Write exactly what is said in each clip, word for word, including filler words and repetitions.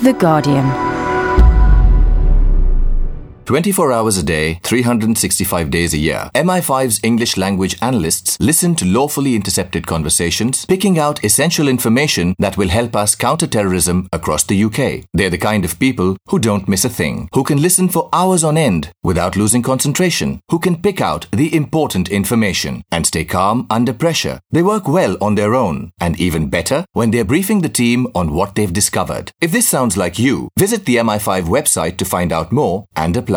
The Guardian. twenty-four hours a day, three hundred sixty-five days a year, M I five's English language analysts listen to lawfully intercepted conversations, picking out essential information that will help us counter terrorism across the U K. They're the kind of people who don't miss a thing, who can listen for hours on end without losing concentration, who can pick out the important information and stay calm under pressure. They work well on their own, and even better when they're briefing the team on what they've discovered. If this sounds like you, visit the M I five website to find out more and apply.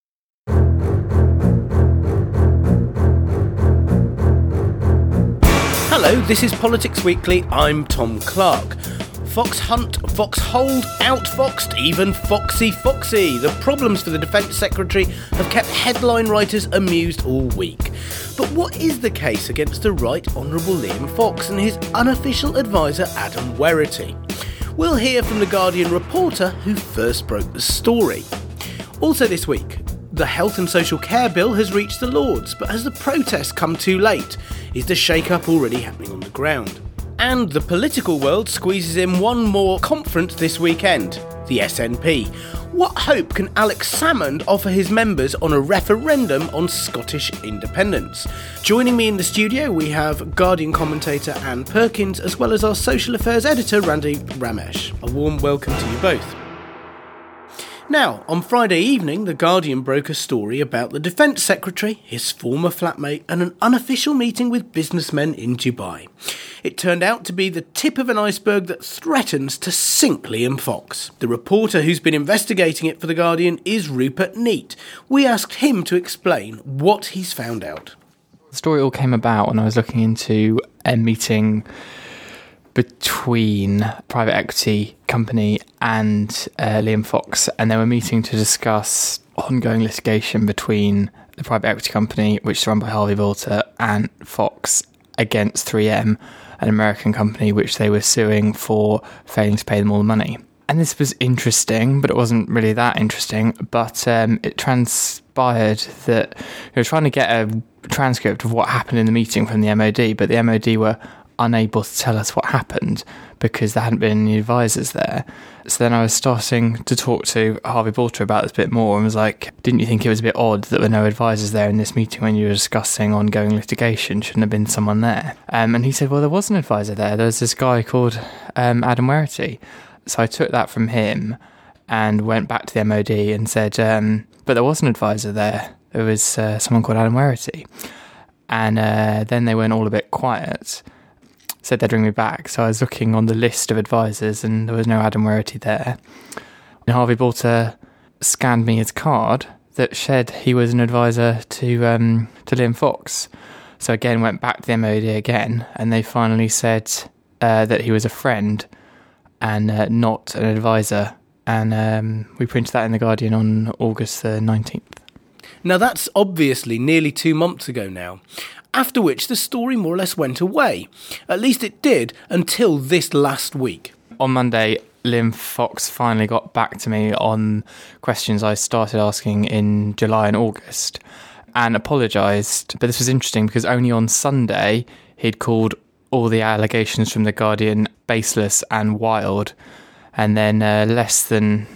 Hello, this is Politics Weekly. I'm Tom Clark. Fox hunt, fox hold, outfoxed, even foxy foxy. The problems for the Defence Secretary have kept headline writers amused all week. But what is the case against the Right Honourable Liam Fox and his unofficial advisor Adam Werrity? We'll hear from the Guardian reporter who first broke the story. Also this week, the Health and Social Care Bill has reached the Lords, but has the protest come too late? Is the shake-up already happening on the ground? And the political world squeezes in one more conference this weekend, the S N P. What hope can Alex Salmond offer his members on a referendum on Scottish independence? Joining me in the studio, we have Guardian commentator Anne Perkins, as well as our social affairs editor Randy Ramesh. A warm welcome to you both. Now, on Friday evening, The Guardian broke a story about the Defence Secretary, his former flatmate, and an unofficial meeting with businessmen in Dubai. It turned out to be the tip of an iceberg that threatens to sink Liam Fox. The reporter who's been investigating it for The Guardian is Rupert Neate. We asked him to explain what he's found out. The story all came about when I was looking into a meeting between a private equity company and uh, Liam Fox, and they were meeting to discuss ongoing litigation between the private equity company, which is run by Harvey Boulter, and Fox against three M, an American company which they were suing for failing to pay them all the money. And this was interesting, but it wasn't really that interesting. But um, it transpired that they were trying to get a transcript of what happened in the meeting from the M O D, but the M O D were unable to tell us what happened because there hadn't been any advisors there. So then I was starting to talk to Harvey Boulter about this a bit more and was like, didn't you think it was a bit odd that there were no advisors there in this meeting when you were discussing ongoing litigation? Shouldn't have been someone there. Um, and he said, well, there was an advisor there. There was this guy called um, Adam Werrity. So I took that from him and went back to the M O D and said, um, but there was an advisor there. There was uh, someone called Adam Werrity. And uh, then they went all a bit quiet. Said they'd ring me back. So I was looking on the list of advisors and there was no Adam Werrity there. And Harvey Boulter scanned me his card that said he was an advisor to um, to Liam Fox. So again, went back to the M O D again, and they finally said uh, that he was a friend and uh, not an advisor. And um, we printed that in The Guardian on August the nineteenth. Now that's obviously nearly two months ago now. After which the story more or less went away. At least it did until this last week. On Monday, Liam Fox finally got back to me on questions I started asking in July and August and apologised. But this was interesting because only on Sunday he'd called all the allegations from The Guardian baseless and wild. And then uh, less than...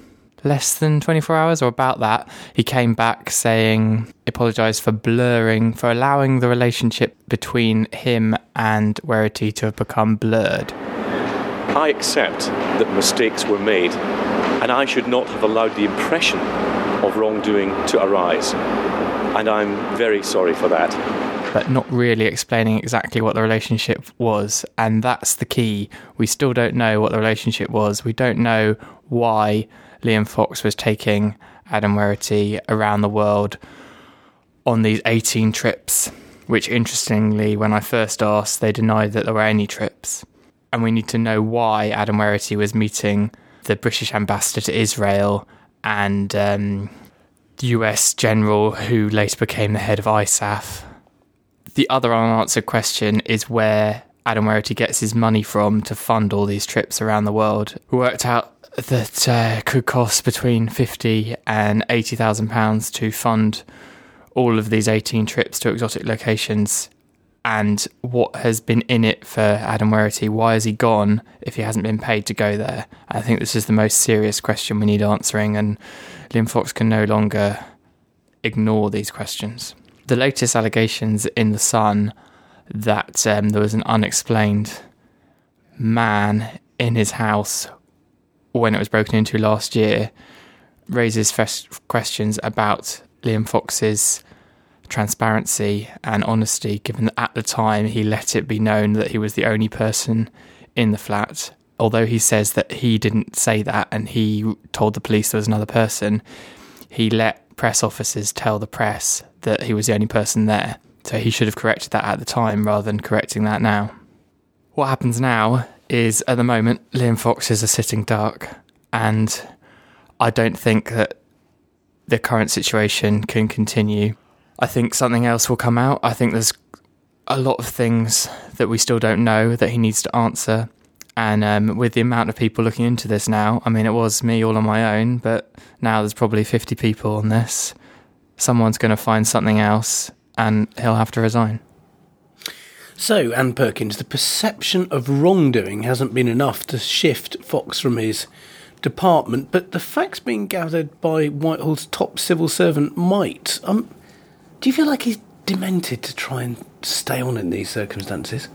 less than twenty-four hours or about that, he came back saying, apologised for blurring, for allowing the relationship between him and Werrity to have become blurred. I accept that mistakes were made and I should not have allowed the impression of wrongdoing to arise. And I'm very sorry for that. But not really explaining exactly what the relationship was. And that's the key. We still don't know what the relationship was. We don't know why Liam Fox was taking Adam Werrity around the world on these eighteen trips, which interestingly, when I first asked, they denied that there were any trips. And we need to know why Adam Werrity was meeting the British ambassador to Israel and um, the U S general who later became the head of I S A F. The other unanswered question is where Adam Werrity gets his money from to fund all these trips around the world. We worked out that uh, could cost between fifty and eighty thousand pounds to fund all of these eighteen trips to exotic locations, and what has been in it for Adam Werrity. Why has he gone if he hasn't been paid to go there? I think this is the most serious question we need answering, and Liam Fox can no longer ignore these questions. The latest allegations in The Sun that um, there was an unexplained man in his house when it was broken into last year raises fresh questions about Liam Fox's transparency and honesty, given that at the time he let it be known that he was the only person in the flat. Although he says that he didn't say that and he told the police there was another person, he let press officers tell the press that he was the only person there. So he should have corrected that at the time rather than correcting that now. What happens now is, at the moment, Liam Fox is a sitting duck, and I don't think that the current situation can continue. I think something else will come out. I think there's a lot of things that we still don't know that he needs to answer. And um, with the amount of people looking into this now, I mean, it was me all on my own, but now there's probably fifty people on this. Someone's going to find something else, and he'll have to resign. So, Anne Perkins, the perception of wrongdoing hasn't been enough to shift Fox from his department, but the facts being gathered by Whitehall's top civil servant might. Um, do you feel like he's demented to try and stay on in these circumstances?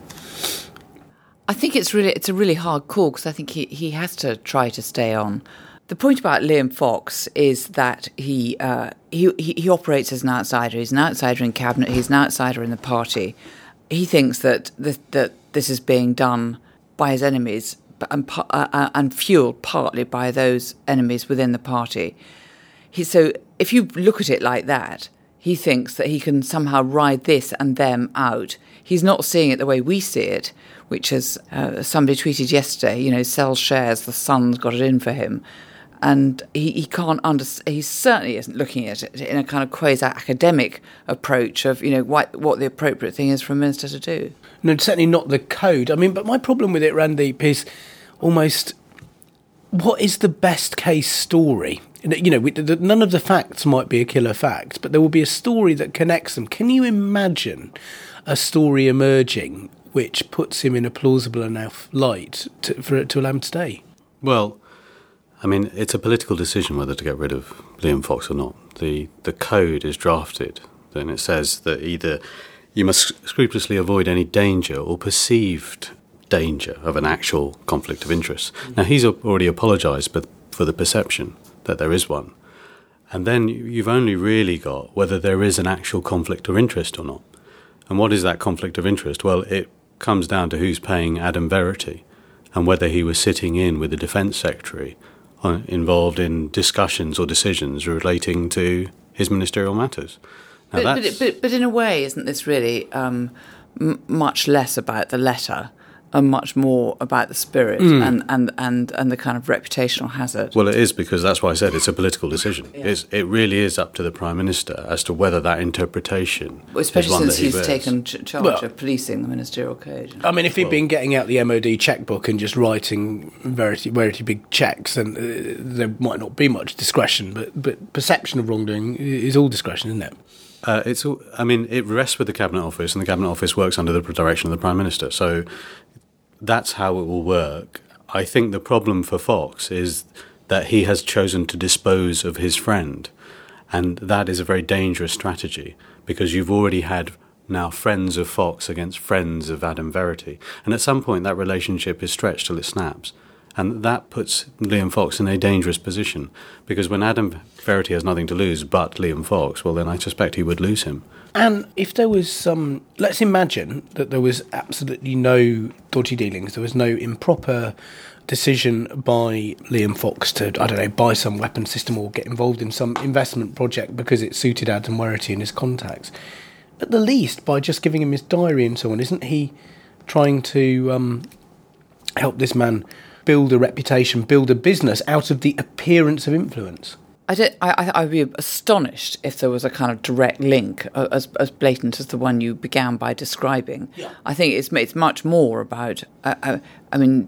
I think it's really it's a really hard call, because I think he, he has to try to stay on. The point about Liam Fox is that he, uh, he he he operates as an outsider. He's an outsider in cabinet. He's an outsider in the party. He thinks that this, that this is being done by his enemies and uh, and fueled partly by those enemies within the party. He, so if you look at it like that, he thinks that he can somehow ride this and them out. He's not seeing it the way we see it, which is, uh, somebody tweeted yesterday, you know, sell shares, the Sun's got it in for him. And he, he can't understand, he certainly isn't looking at it in a kind of quasi-academic approach of, you know, what, what the appropriate thing is for a minister to do. No, certainly not the code. I mean, but my problem with it, Randeep, is almost, what is the best case story? You know, we, the, none of the facts might be a killer fact, but there will be a story that connects them. Can you imagine a story emerging which puts him in a plausible enough light to, for it to allow him to stay? Well, I mean, it's a political decision whether to get rid of Liam Fox or not. The the code is drafted, and it says that either you must scrupulously avoid any danger or perceived danger of an actual conflict of interest. Mm-hmm. Now, he's already apologised for the perception that there is one. And then you've only really got whether there is an actual conflict of interest or not. And what is that conflict of interest? Well, it comes down to who's paying Adam Verity and whether he was sitting in with the Defence Secretary involved in discussions or decisions relating to his ministerial matters. Now but, but, but, but in a way, isn't this really um, m- much less about the letter and much more about the spirit mm. and, and, and, and the kind of reputational hazard? Well, it is, because that's why I said it's a political decision. Yeah. It's, it really is up to the Prime Minister as to whether that interpretation well, especially is one since that he he's bears. taken ch- charge well, of policing the ministerial code. I mean, if he'd well, been getting out the M O D checkbook and just writing Verity, Verity big cheques, then uh, there might not be much discretion, but, but perception of wrongdoing is all discretion, isn't it? Uh, it's all, I mean, it rests with the Cabinet Office, and the Cabinet Office works under the direction of the Prime Minister. So that's how it will work. I think the problem for Fox is that he has chosen to dispose of his friend, and that is a very dangerous strategy, because you've already had now friends of Fox against friends of Adam Verity, and at some point that relationship is stretched till it snaps, and that puts Liam Fox in a dangerous position, because when Adam Verity has nothing to lose but Liam Fox, well, then I suspect he would lose him. And if there was some, let's imagine that there was absolutely no dodgy dealings, there was no improper decision by Liam Fox to, I don't know, buy some weapon system or get involved in some investment project because it suited Adam Werrity and his contacts. At the least, by just giving him his diary and so on, isn't he trying to um, help this man build a reputation, build a business out of the appearance of influence? I don't, I, I'd be astonished if there was a kind of direct link as, as blatant as the one you began by describing. Yeah. I think it's it's much more about, uh, uh, I mean,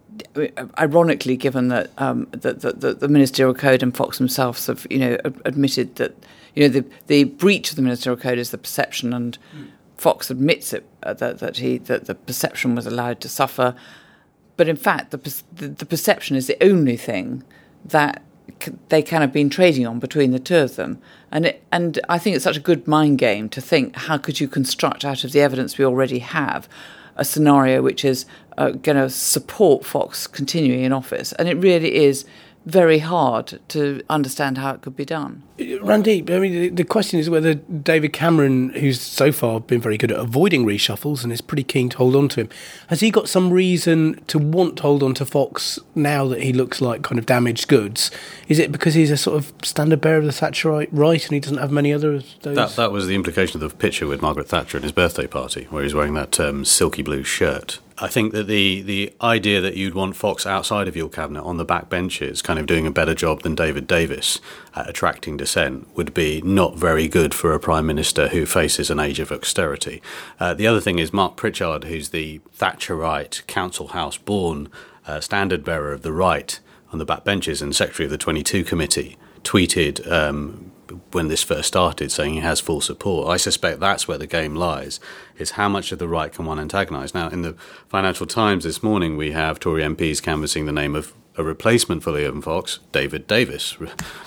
ironically, given that um, the, the, the ministerial code and Fox himself have, you know, admitted that, you know, the, the breach of the ministerial code is the perception and mm. Fox admits it, uh, that, that he that the perception was allowed to suffer. But in fact, the, the, the perception is the only thing that c- they kind of been trading on between the two of them. And it, and I think it's such a good mind game to think, how could you construct out of the evidence we already have a scenario which is uh, going to support Fox continuing in office? And it really is very hard to understand how it could be done. Randeep, I mean, the, the question is whether David Cameron, who's so far been very good at avoiding reshuffles and is pretty keen to hold on to him, has he got some reason to want to hold on to Fox now that he looks like kind of damaged goods? Is it because he's a sort of standard bearer of the Thatcherite right and he doesn't have many other of those? That, that was the implication of the picture with Margaret Thatcher at his birthday party, where he's wearing that um, silky blue shirt. I think that the, the idea that you'd want Fox outside of your cabinet on the back benches kind of doing a better job than David Davis at attracting dissent would be not very good for a Prime Minister who faces an age of austerity. Uh, the other thing is Mark Pritchard, who's the Thatcherite, Council House born uh, standard bearer of the right on the back benches and Secretary of the twenty-two Committee, tweeted um, when this first started saying he has full support. I suspect that's where the game lies, is how much of the right can one antagonise. Now, in the Financial Times this morning, we have Tory M Ps canvassing the name of a replacement for Liam Fox, David Davis.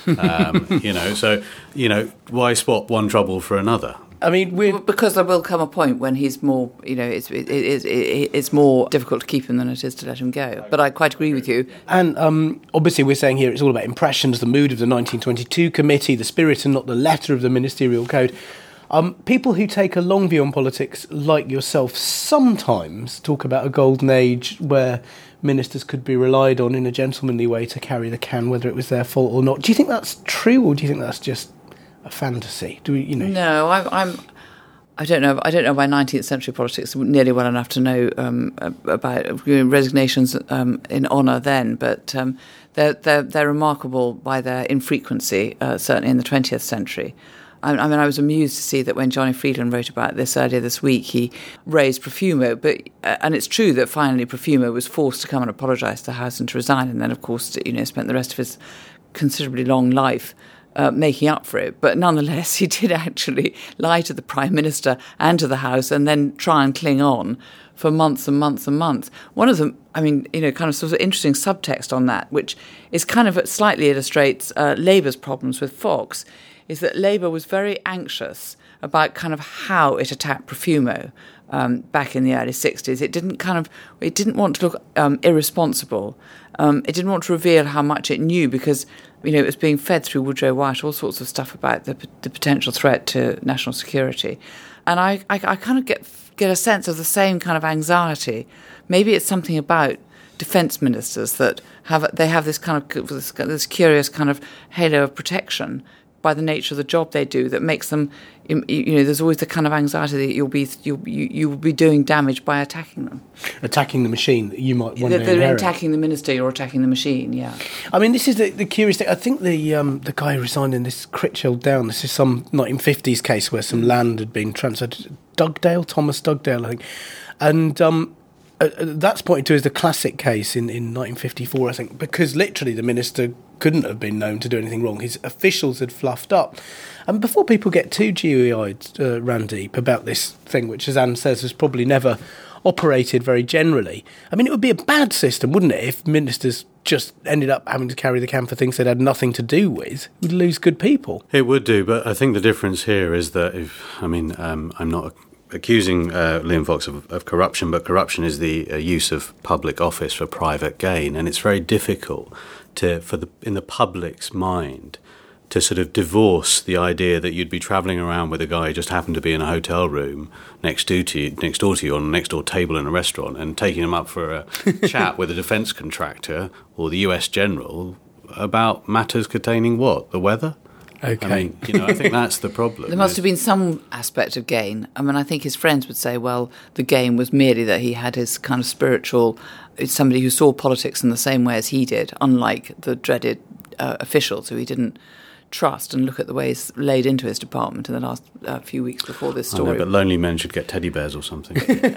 Um, you know, so, you know, why swap one trouble for another? I mean, we're... because there will come a point when he's more, you know, it's it, it, it, it's more difficult to keep him than it is to let him go. But I quite agree with you. And um, obviously we're saying here it's all about impressions, the mood of the nineteen twenty-two committee, the spirit and not the letter of the ministerial code. Um, people who take a long view on politics, like yourself, sometimes talk about a golden age where ministers could be relied on in a gentlemanly way to carry the can, whether it was their fault or not. Do you think that's true, or do you think that's just a fantasy? Do we, you know? No, I, I'm. I don't know. I don't know my nineteenth century politics nearly well enough to know um, about you know, resignations um, in honour then, but um, they're, they're they're remarkable by their infrequency, uh, certainly in the twentieth century. I, I mean, I was amused to see that when Johnny Friedland wrote about this earlier this week, he raised Profumo, but uh, and it's true that finally Profumo was forced to come and apologise to the House and to resign, and then of course you know spent the rest of his considerably long life Uh, making up for it. But nonetheless, he did actually lie to the Prime Minister and to the House and then try and cling on for months and months and months. One of them, I mean, you know, kind of sort of interesting subtext on that, which is kind of slightly illustrates uh, Labour's problems with Fox, is that Labour was very anxious about kind of how it attacked Profumo um, back in the early sixties. It didn't kind of, it didn't want to look um, irresponsible. Um, it didn't want to reveal how much it knew because, you know, it was being fed through Woodrow White, all sorts of stuff about the, the potential threat to national security. And I, I, I kind of get get a sense of the same kind of anxiety. Maybe it's something about defence ministers that have they have this kind of this, this curious kind of halo of protection by the nature of the job they do that makes them, you know, there's always the kind of anxiety that you'll be you'll you, you will be doing damage by attacking them, attacking the machine that you might one day they're inherit. attacking the minister or attacking the machine. Yeah, I mean, this is the, the curious thing. I think the um, the guy who resigned in this Critchell Down. This is some nineteen fifties case where some land had been transferred to Dugdale, Thomas Dugdale, I think, and um, uh, that's pointed to as the classic case in, in nineteen fifty-four, I think, because literally the minister couldn't have been known to do anything wrong. His officials had fluffed up. And before people get too dewy-eyed, uh, Randeep, about this thing, which, as Anne says, has probably never operated very generally, I mean, it would be a bad system, wouldn't it, if ministers just ended up having to carry the can for things they'd had nothing to do with? We'd lose good people. It would do, but I think the difference here is that if, I mean, um, I'm not accusing uh, Liam Fox of, of corruption, but corruption is the uh, use of public office for private gain, and it's very difficult to, for the in the public's mind, to sort of divorce the idea that you'd be travelling around with a guy who just happened to be in a hotel room next door to you, next door to you on a next door table in a restaurant, and taking him up for a chat with a defence contractor or the U S general about matters containing what? The weather? Okay. I mean, you know, I think that's the problem. There must have been some aspect of gain. I mean, I think his friends would say, well, the gain was merely that he had his kind of spiritual, it's somebody who saw politics in the same way as he did, unlike the dreaded uh, officials who he didn't trust, and look at the way he's laid into his department in the last uh, few weeks before this story. I know, but lonely men should get teddy bears or something.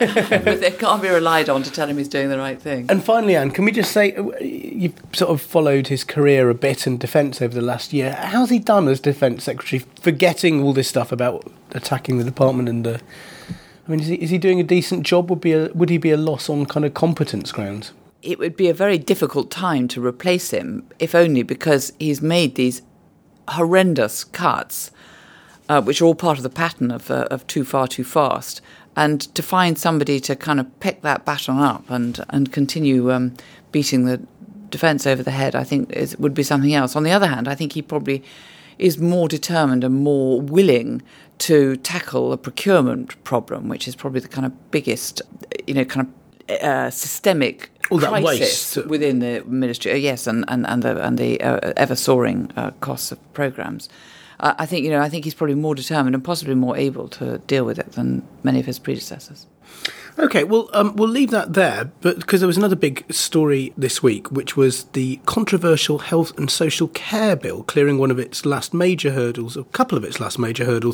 But they can't be relied on to tell him he's doing the right thing. And finally, Anne, can we just say, you've sort of followed his career a bit in defence over the last year. How's he done as Defence Secretary, forgetting all this stuff about attacking the department and the I mean, is he, is he doing a decent job? Would be a, would he be a loss on kind of competence grounds? It would be a very difficult time to replace him, if only because he's made these horrendous cuts, uh, which are all part of the pattern of uh, of too far, too fast. And to find somebody to kind of pick that baton up and and continue um, beating the defence over the head, I think is, would be something else. On the other hand, I think he probably is more determined and more willing to tackle a procurement problem, which is probably the kind of biggest, you know, kind of uh, systemic All that crisis waste within the ministry. Uh, yes, and and and the, and the uh, ever soaring uh, costs of programmes. Uh, I think you know. I think he's probably more determined and possibly more able to deal with it than many of his predecessors. Okay, well, um, we'll leave that there, but because there was another big story this week, which was the controversial Health and Social Care Bill clearing one of its last major hurdles, a couple of its last major hurdles,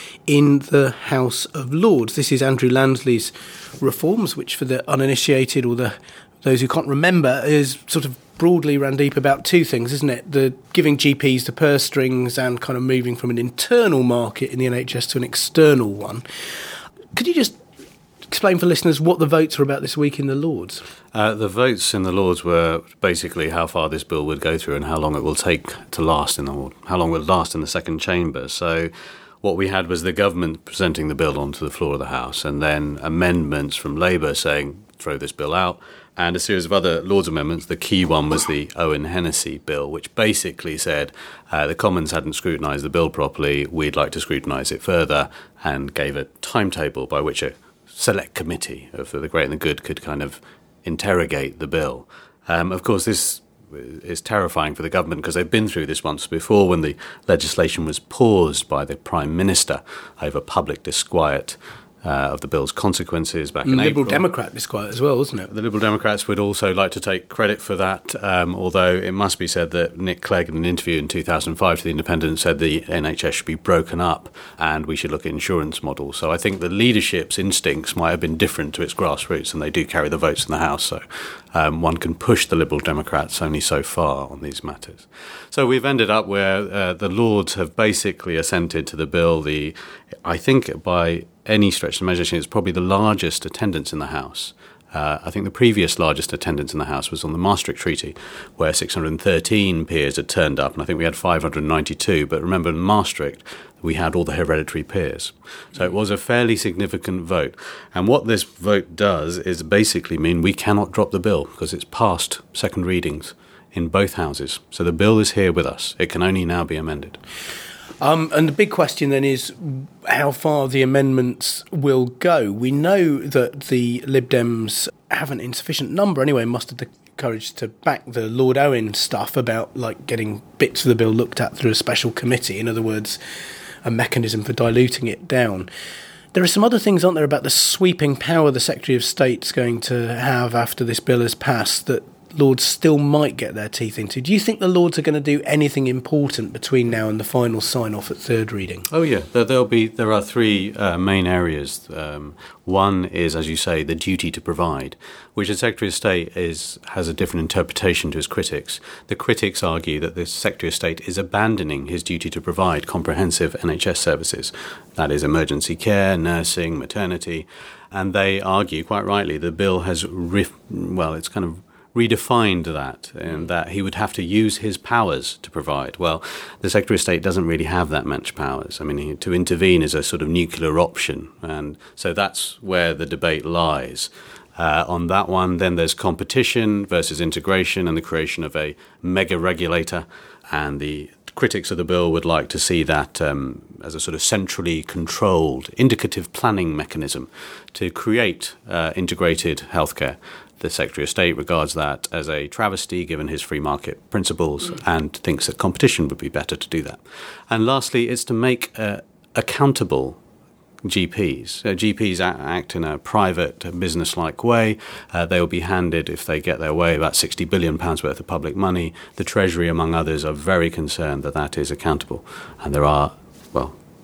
in the House of Lords. This is Andrew Lansley's reforms, which for the uninitiated or the those who can't remember is sort of broadly ran deep about two things, isn't it? The giving G Ps the purse strings and kind of moving from an internal market in the N H S to an external one. Could you just explain for listeners what the votes were about this week in the Lords? Uh, the votes in the Lords were basically how far this bill would go through and how long it will take to last in the how long it will last in the second chamber. So what we had was the government presenting the bill onto the floor of the House, and then amendments from Labour saying throw this bill out, and a series of other Lords amendments. The key one was the Owen Hennessy bill, which basically said uh, the Commons hadn't scrutinised the bill properly, we'd like to scrutinise it further, and gave a timetable by which a select committee of the great and the good could kind of interrogate the bill. Um, of course, this is terrifying for the government because they've been through this once before when the legislation was paused by the Prime Minister over public disquiet Uh, of the bill's consequences back in Liberal April. Democrat disquiet as well, wasn't it? The Liberal Democrats would also like to take credit for that, um, although it must be said that Nick Clegg, in an interview in two thousand five to The Independent, said the N H S should be broken up and we should look at insurance models. So I think the leadership's instincts might have been different to its grassroots, and they do carry the votes in the House. So um, one can push the Liberal Democrats only so far on these matters. So we've ended up where uh, the Lords have basically assented to the bill. The I think by any stretch of the imagination, it's probably the largest attendance in the House. Uh, I think the previous largest attendance in the House was on the Maastricht Treaty, where six hundred thirteen peers had turned up, and I think we had five hundred ninety-two. But remember, in Maastricht, we had all the hereditary peers. So it was a fairly significant vote. And what this vote does is basically mean we cannot drop the bill because it's passed second readings in both houses. So the bill is here with us. It can only now be amended. Um, and the big question then is how far the amendments will go. We know that the Lib Dems have an insufficient number anyway, mustered the courage to back the Lord Owen stuff about like getting bits of the bill looked at through a special committee. In other words, a mechanism for diluting it down. There are some other things, aren't there, about the sweeping power the Secretary of State's going to have after this bill has passed that Lords still might get their teeth into. Do you think the Lords are going to do anything important between now and the final sign-off at third reading? Oh yeah, there, there'll be. There are three uh, main areas. Um, one is, as you say, the duty to provide, which the Secretary of State is has a different interpretation to his critics. The critics argue that the Secretary of State is abandoning his duty to provide comprehensive N H S services. That is emergency care, nursing, maternity, and they argue quite rightly the bill has riff, well, it's kind of redefined that, and that he would have to use his powers to provide. Well, the Secretary of State doesn't really have that much powers. I mean, he, to intervene is a sort of nuclear option, and so that's where the debate lies. Uh, on that one, then there's competition versus integration and the creation of a mega regulator, and the critics of the bill would like to see that um, as a sort of centrally controlled indicative planning mechanism to create uh, integrated healthcare. The Secretary of State regards that as a travesty given his free market principles mm. and thinks that competition would be better to do that. And lastly, it's to make uh, accountable G Ps. Uh, G Ps act in a private, business-like way. Uh, they will be handed, if they get their way, about sixty billion pounds worth of public money. The Treasury, among others, are very concerned that that is accountable. And there are, well,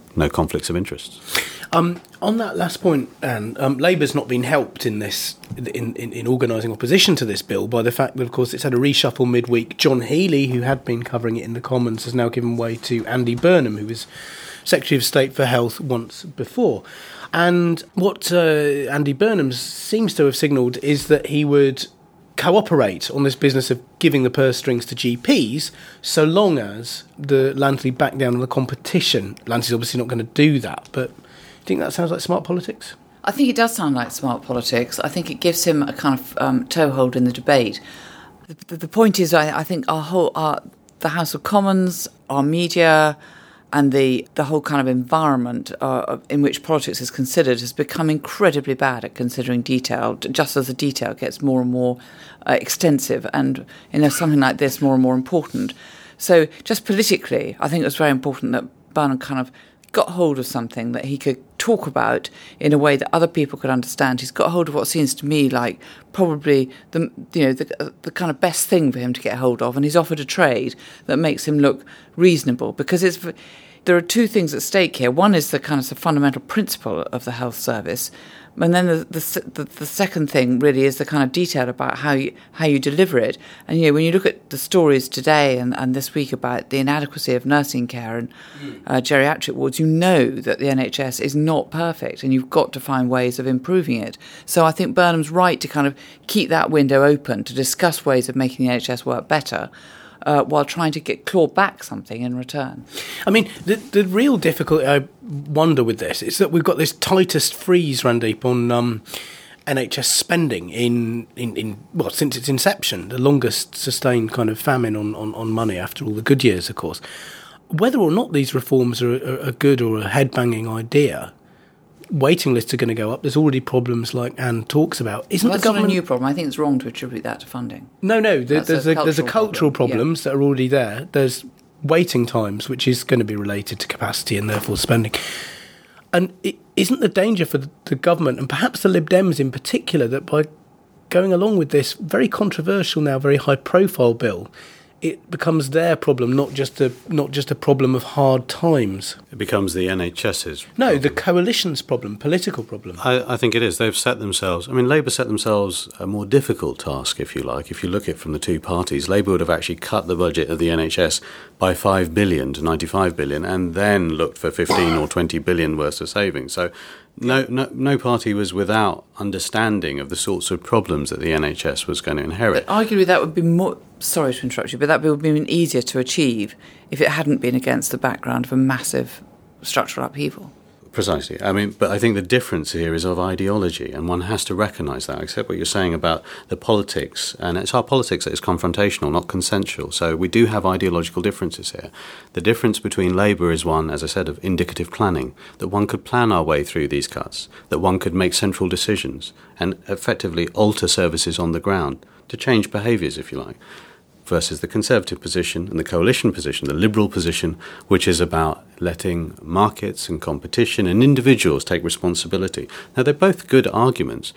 no conflicts of interest. Um, on that last point, Anne, um, Labour's not been helped in this in, in, in organising opposition to this bill by the fact that, of course, it's had a reshuffle midweek. John Healey, who had been covering it in the Commons, has now given way to Andy Burnham, who was Secretary of State for Health once before. And what uh, Andy Burnham seems to have signalled is that he would cooperate on this business of giving the purse strings to G Ps so long as the Lansley backed down on the competition. Lansley's obviously not going to do that, but do you think that sounds like smart politics? I think it does sound like smart politics. I think it gives him a kind of um, toehold in the debate. The, the, the point is, I, I think our whole, our, the House of Commons, our media, and the, the whole kind of environment uh, in which politics is considered has become incredibly bad at considering detail, just as the detail gets more and more uh, extensive and, you know, something like this more and more important. So just politically, I think it was very important that Burnham kind of got hold of something that he could talk about in a way that other people could understand. He's got hold of what seems to me like probably the you know the the kind of best thing for him to get hold of, and he's offered a trade that makes him look reasonable, because it's there are two things at stake here. One is the kind of the fundamental principle of the health service, and then the the, the the second thing really is the kind of detail about how you how you deliver it. And you know, when you look at the stories today and, and this week about the inadequacy of nursing care and uh, geriatric wards, you know that the N H S is not perfect, and you've got to find ways of improving it. So I think Burnham's right to kind of keep that window open to discuss ways of making the N H S work better, Uh, while trying to get claw back something in return. I mean, the the real difficulty I wonder with this is that we've got this tightest freeze, Randeep, on um, N H S spending in, in, in well since its inception, the longest sustained kind of famine on, on, on money after all the good years, of course. Whether or not these reforms are a, a good or a head-banging idea, waiting lists are going to go up. There's already problems like Anne talks about. Isn't well, that's the government not a new problem? I think it's wrong to attribute that to funding. No, no. There, there's a, a there's a cultural problem. problems Yeah. that are already there. There's waiting times, which is going to be related to capacity and therefore spending. And it isn't the danger for the government, and perhaps the Lib Dems in particular, that by going along with this very controversial now, very high-profile bill, it becomes their problem, not just a not just a problem of hard times. It becomes the N H S's No, problem. the coalition's problem, political problem. I, I think it is. They've set themselves... I mean, Labour set themselves a more difficult task, if you like. If you look at it from the two parties, Labour would have actually cut the budget of the N H S by five billion to ninety-five billion and then looked for fifteen or twenty billion worth of savings. So no, no, no party was without understanding of the sorts of problems that the N H S was going to inherit. But arguably that would be more... Sorry to interrupt you, but that would have been easier to achieve if it hadn't been against the background of a massive structural upheaval. Precisely. I mean, but I think the difference here is of ideology, and one has to recognise that. Except what you're saying about the politics, and it's our politics that is confrontational, not consensual. So we do have ideological differences here. The difference between Labour is one, as I said, of indicative planning, that one could plan our way through these cuts, that one could make central decisions and effectively alter services on the ground to change behaviours, if you like, versus the Conservative position and the coalition position, the Liberal position, which is about letting markets and competition and individuals take responsibility. Now, they're both good arguments.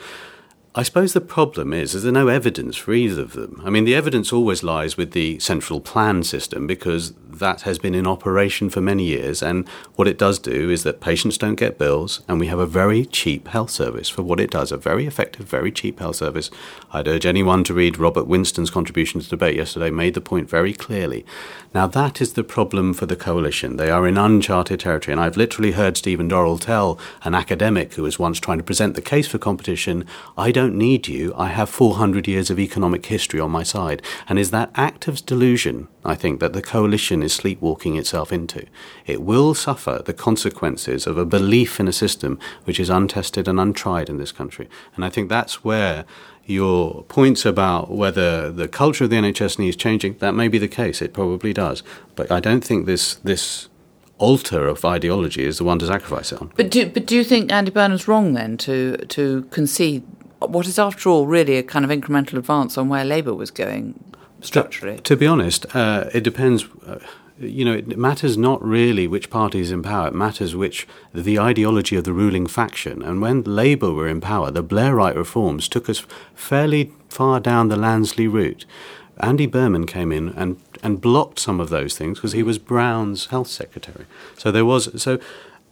I suppose the problem is, is there's no evidence for either of them. I mean, the evidence always lies with the central plan system, because that has been in operation for many years, and what it does do is that patients don't get bills, and we have a very cheap health service for what it does, a very effective, very cheap health service. I'd urge anyone to read Robert Winston's contribution to the debate yesterday, made the point very clearly. Now, that is the problem for the coalition. They are in uncharted territory, and I've literally heard Stephen Dorrell tell an academic who was once trying to present the case for competition, I don't need you, I have four hundred years of economic history on my side. And is that act of delusion, I think, that the coalition is sleepwalking itself into. It will suffer the consequences of a belief in a system which is untested and untried in this country. And I think that's where your points about whether the culture of the N H S needs changing, that may be the case, it probably does. But I don't think this this altar of ideology is the one to sacrifice it on. But do, but do you think Andy Burnham's wrong then to, to concede what is, after all, really a kind of incremental advance on where Labour was going structurally? To, to be honest, uh, it depends. Uh, you know, it matters not really which party is in power. It matters which the ideology of the ruling faction. And when Labour were in power, the Blairite reforms took us fairly far down the Lansley route. Andy Burnham came in and, and blocked some of those things because he was Brown's health secretary. So there was so.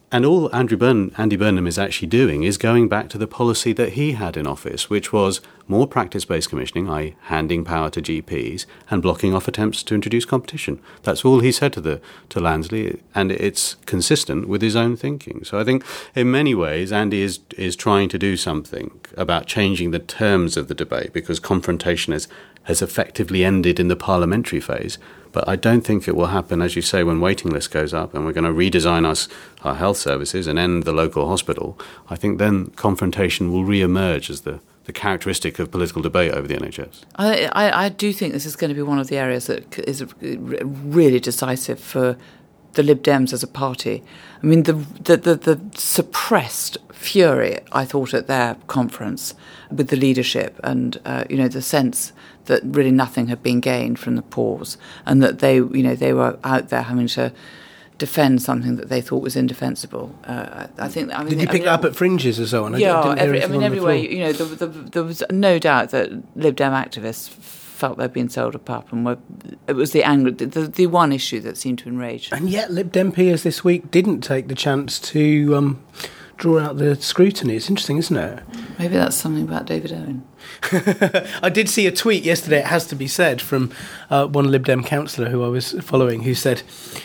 And all Andrew Burn, Andy Burnham is actually doing is going back to the policy that he had in office, which was more practice-based commissioning, that is handing power to G Ps and blocking off attempts to introduce competition. That's all he said to the to Lansley, and it's consistent with his own thinking. So I think in many ways Andy is is trying to do something about changing the terms of the debate, because confrontation has, has effectively ended in the parliamentary phase. But I don't think it will happen, as you say, when waiting list goes up and we're going to redesign us, our health services and end the local hospital. I think then confrontation will re-emerge as the, the characteristic of political debate over the N H S. I, I, I do think this is going to be one of the areas that is really decisive for the Lib Dems as a party. I mean, the the, the, the suppressed fury, I thought, at their conference with the leadership and, uh, you know, the sense that really nothing had been gained from the pause, and that they, you know, they were out there having to defend something that they thought was indefensible. Uh, I think. I mean, Did you pick I mean, it up at fringes and so on? I yeah, didn't hear every, I anything mean, on the everywhere. floor. You know, the, the, there was no doubt that Lib Dem activists felt they'd been sold a pup, and were, it was the anger, the, the one issue that seemed to enrage. And yet, Lib Dem peers this week didn't take the chance to um, draw out the scrutiny. It's interesting, isn't it? Maybe that's something about David Owen. I did see a tweet yesterday, it has to be said, from uh, one Lib Dem councillor who I was following, who said,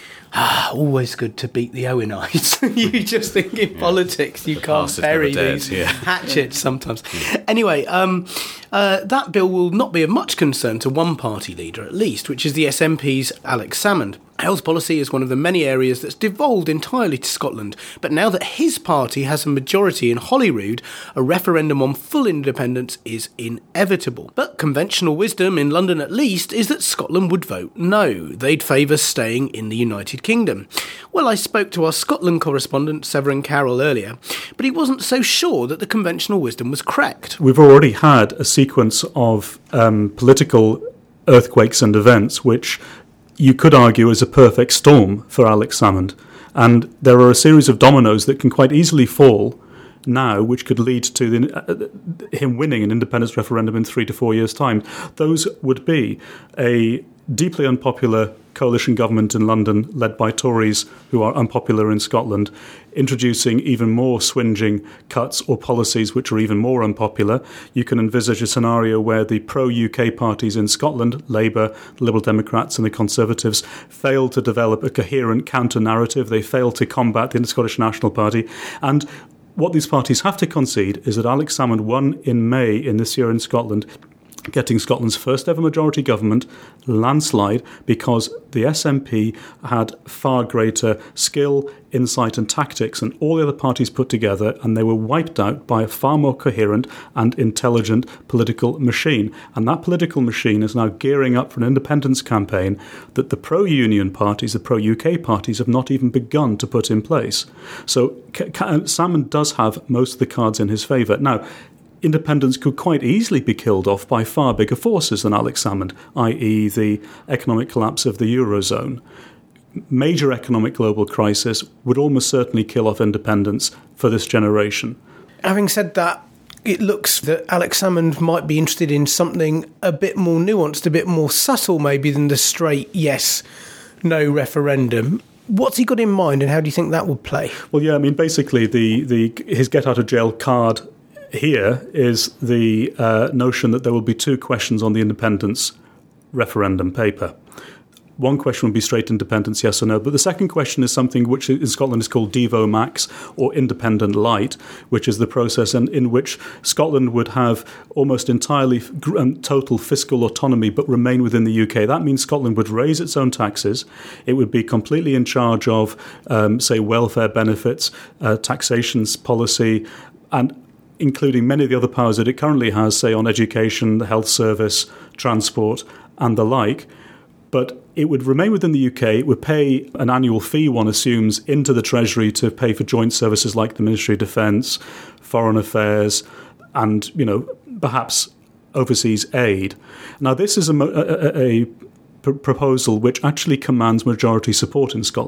ah, always good to beat the Owenites. You just think in yeah. politics you the can't bury these yeah. hatchets sometimes. Yeah. Anyway, um, uh, that bill will not be of much concern to one party leader, at least, which is the S N P's Alex Salmond. Health policy is one of the many areas that's devolved entirely to Scotland, but now that his party has a majority in Holyrood, a referendum on full independence is inevitable. But conventional wisdom, in London at least, is that Scotland would vote no. They'd favour staying in the United Kingdom. Well, I spoke to our Scotland correspondent, Severin Carroll, earlier, but he wasn't so sure that the conventional wisdom was correct. We've already had a sequence of um, political earthquakes and events which you could argue is a perfect storm for Alex Salmond. And there are a series of dominoes that can quite easily fall now, which could lead to the, uh, him winning an independence referendum in three to four years' time. Those would be a deeply unpopular coalition government in London, led by Tories who are unpopular in Scotland, introducing even more swinging cuts or policies which are even more unpopular. You can envisage a scenario where the pro-U K parties in Scotland, Labour, the Liberal Democrats and the Conservatives, fail to develop a coherent counter-narrative. They fail to combat the Scottish National Party. And what these parties have to concede is that Alex Salmond won in May in this year in Scotland, getting Scotland's first ever majority government, landslide, because the S N P had far greater skill, insight and tactics than all the other parties put together, and they were wiped out by a far more coherent and intelligent political machine. And that political machine is now gearing up for an independence campaign that the pro-union parties, the pro-U K parties, have not even begun to put in place. So Salmond does have most of the cards in his favour. Now, independence could quite easily be killed off by far bigger forces than Alex Salmond, that is the economic collapse of the Eurozone. Major economic global crisis would almost certainly kill off independence for this generation. Having said that, it looks that Alex Salmond might be interested in something a bit more nuanced, a bit more subtle maybe than the straight yes, no referendum. What's he got in mind, and how do you think that would play? Well, yeah, I mean, basically the, the his get-out-of-jail card here is the uh, notion that there will be two questions on the independence referendum paper. One question would be straight independence, yes or no. But the second question is something which in Scotland is called Devo Max, or Independent Light, which is the process in, in which Scotland would have almost entirely um, total fiscal autonomy but remain within the U K. That means Scotland would raise its own taxes. It would be completely in charge of, um, say, welfare benefits, uh, taxations policy, and including many of the other powers that it currently has, say, on education, the health service, transport, and the like. But it would remain within the U K. It would pay an annual fee, one assumes, into the Treasury to pay for joint services like the Ministry of Defence, Foreign Affairs, and, you know, perhaps overseas aid. Now, this is a, a, a pr- proposal which actually commands majority support in Scotland.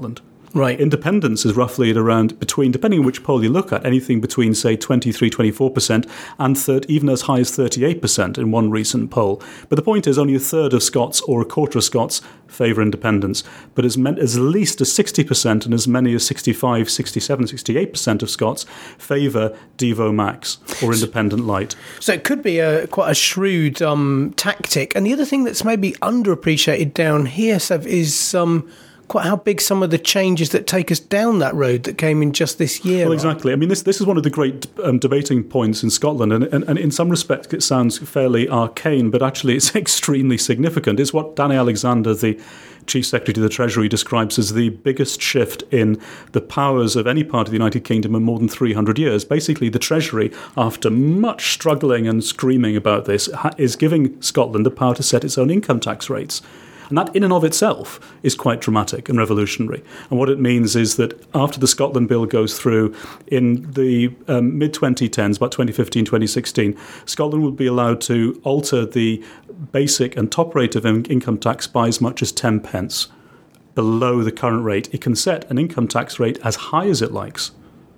Right. Independence is roughly at around between, depending on which poll you look at, anything between, say, twenty-three, twenty-four percent and thirty, even as high as thirty-eight percent in one recent poll. But the point is only a third of Scots or a quarter of Scots favour independence. But as, men, as least as sixty percent and as many as sixty-five, sixty-seven, sixty-eight percent of Scots favour Devo Max or Independent Light. So it could be a quite a shrewd um, tactic. And the other thing that's maybe underappreciated down here, Sev, is um, quite how big some of the changes that take us down that road that came in just this year. Well, exactly. I mean, this this is one of the great um, debating points in Scotland, and, and, and in some respects it sounds fairly arcane, but actually it's extremely significant. It's what Danny Alexander, the Chief Secretary to the Treasury, describes as the biggest shift in the powers of any part of the United Kingdom in more than three hundred years. Basically, the Treasury, after much struggling and screaming about this, ha- is giving Scotland the power to set its own income tax rates. And that in and of itself is quite dramatic and revolutionary. And what it means is that after the Scotland Bill goes through in the um, mid twenty tens, about twenty fifteen, twenty sixteen, Scotland will be allowed to alter the basic and top rate of in- income tax by as much as ten pence below the current rate. It can set an income tax rate as high as it likes.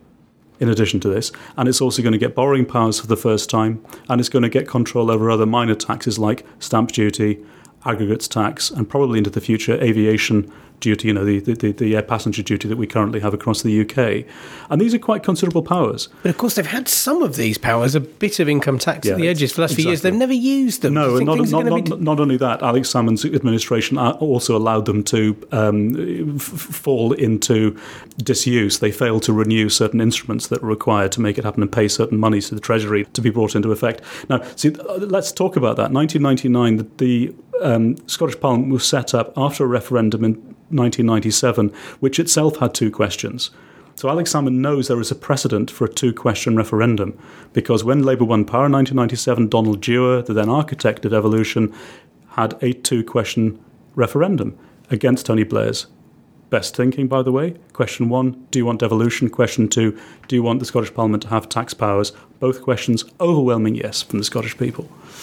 In addition to this, and it's also going to get borrowing powers for the first time, and it's going to get control over other minor taxes like stamp duty, aggregates tax, and probably into the future aviation duty, you know, the, the, the air passenger duty that we currently have across the U K. And these are quite considerable powers. But of course, they've had some of these powers, a bit of income tax yeah, at the edges for the last exactly. few years. They've never used them. No, and not, not, not, be... not only that, Alex Salmond's administration also allowed them to um, f- fall into disuse. They failed to renew certain instruments that were required to make it happen and pay certain monies to the Treasury to be brought into effect. Now, see, let's talk about that. nineteen ninety-nine, the, the um, Scottish Parliament was set up after a referendum in nineteen ninety-seven, which itself had two questions. So Alex Salmond knows there is a precedent for a two-question referendum, because when Labour won power in nineteen ninety-seven, Donald Dewar, the then architect of devolution, had a two-question referendum against Tony Blair's best thinking, by the way. Question one, do you want devolution? Question two, do you want the Scottish Parliament to have tax powers? Both questions, overwhelming yes from the Scottish people.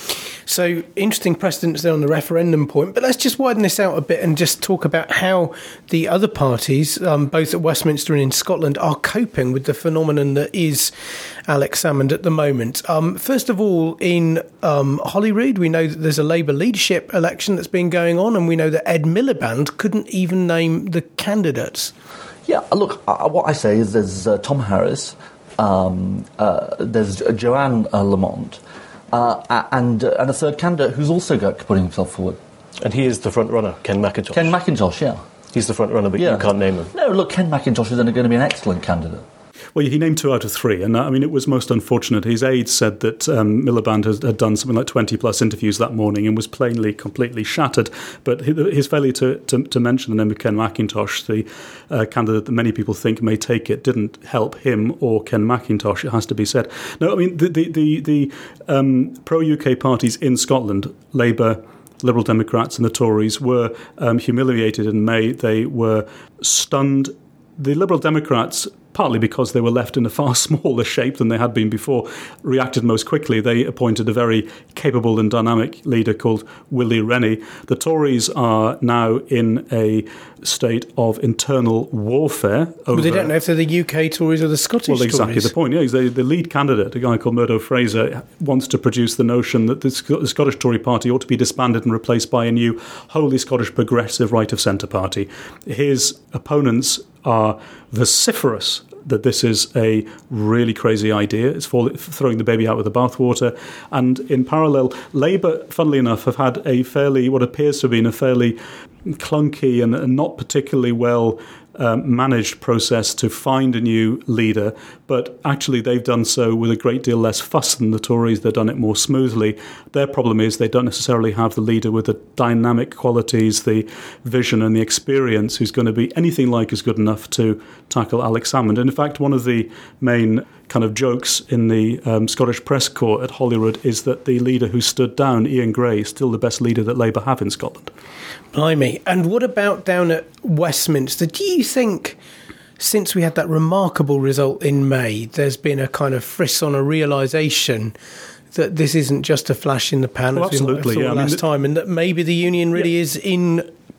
So, interesting precedents there on the referendum point, but let's just widen this out a bit and just talk about how the other parties, um, both at Westminster and in Scotland, are coping with the phenomenon that is Alex Salmond at the moment. Um, first of all, in um, Holyrood, we know that there's a Labour leadership election that's been going on, and we know that Ed Miliband couldn't even name the candidates. Yeah, look, uh, what I say is there's uh, Tom Harris, um, uh, there's Joanne uh, Lamont, Uh, and uh, and a third candidate who's also got, putting himself forward. And he is the front runner, Ken Macintosh. Ken Macintosh, yeah. He's the front runner, but yeah. You can't name him. No, look, Ken Macintosh is going to be an excellent candidate. Well, he named two out of three, and I mean, it was most unfortunate. His aides said that um, Miliband had, had done something like twenty plus interviews that morning and was plainly completely shattered. But his failure to, to, to mention the name of Ken Macintosh, the uh, candidate that many people think may take it, didn't help him or Ken Macintosh, it has to be said. No, I mean, the, the, the, the um, pro-U K parties in Scotland, Labour, Liberal Democrats and the Tories, were um, humiliated in May. They were stunned. The Liberal Democrats, partly because they were left in a far smaller shape than they had been before, reacted most quickly. They appointed a very capable and dynamic leader called Willie Rennie. The Tories are now in a state of internal warfare. Over, but they don't know if they're the U K Tories or the Scottish Tories. Well, exactly Tories. the point. Yeah, the, the lead candidate, a guy called Murdo Fraser, wants to produce the notion that the, the Scottish Tory party ought to be disbanded and replaced by a new wholly Scottish progressive right-of-centre party. His opponents are vociferous that this is a really crazy idea. It's fall, throwing the baby out with the bathwater. And in parallel, Labour, funnily enough, have had a fairly, what appears to have been a fairly clunky and, and not particularly well um, managed process to find a new leader. But actually, they've done so with a great deal less fuss than the Tories. They've done it more smoothly. Their problem is they don't necessarily have the leader with the dynamic qualities, the vision and the experience who's going to be anything like as good enough to tackle Alex Salmond. And in fact, one of the main kind of jokes in the um, Scottish press corps at Holyrood is that the leader who stood down, Ian Gray, is still the best leader that Labour have in Scotland. Blimey. And what about down at Westminster? Do you think, since we had that remarkable result in May, there's been a kind of frisson, a realisation that this isn't just a flash in the pan, well, as we absolutely, might have thought yeah. last I mean, time, and that maybe the union really yeah. is in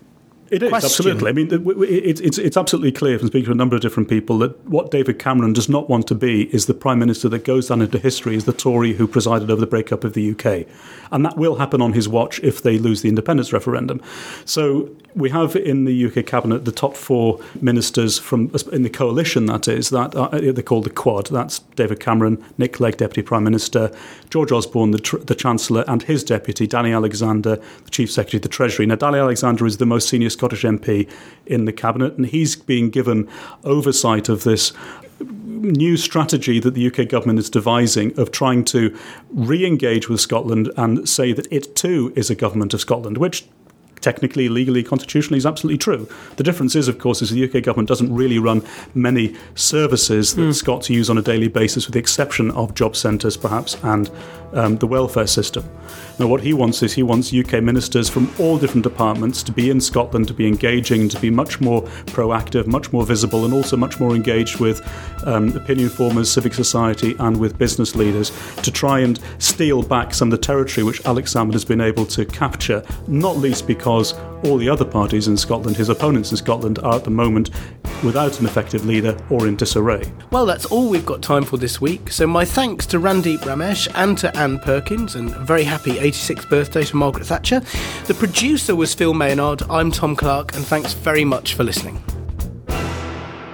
It is, question. absolutely. I mean, it's, it's, it's absolutely clear from speaking to a number of different people that what David Cameron does not want to be is the Prime Minister that goes down into history as the Tory who presided over the breakup of the U K. And that will happen on his watch if they lose the independence referendum. So we have in the U K Cabinet the top four ministers from in the coalition, that is, that are, they're called the Quad. That's David Cameron, Nick Clegg, Deputy Prime Minister, George Osborne, the, tr- the Chancellor, and his Deputy, Danny Alexander, the Chief Secretary of the Treasury. Now, Danny Alexander is the most senior Scottish M P in the Cabinet, and he's being given oversight of this new strategy that the U K government is devising of trying to re-engage with Scotland and say that it too is a government of Scotland, which technically, legally, constitutionally is absolutely true. The difference is, of course, is the U K government doesn't really run many services that mm. Scots use on a daily basis, with the exception of job centres, perhaps, and um, the welfare system. Now, what he wants is he wants U K ministers from all different departments to be in Scotland, to be engaging, to be much more proactive, much more visible, and also much more engaged with um, opinion formers, civic society, and with business leaders to try and steal back some of the territory which Alex Salmond has been able to capture, not least because all the other parties in Scotland, his opponents in Scotland, are at the moment without an effective leader or in disarray. Well, that's all we've got time for this week. So my thanks to Randeep Ramesh and to Anne Perkins, and a very happy eighty-sixth birthday to Margaret Thatcher. The producer was Phil Maynard. I'm Tom Clark, and thanks very much for listening.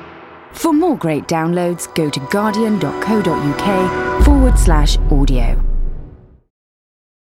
For more great downloads, go to guardian.co.uk forward slash audio.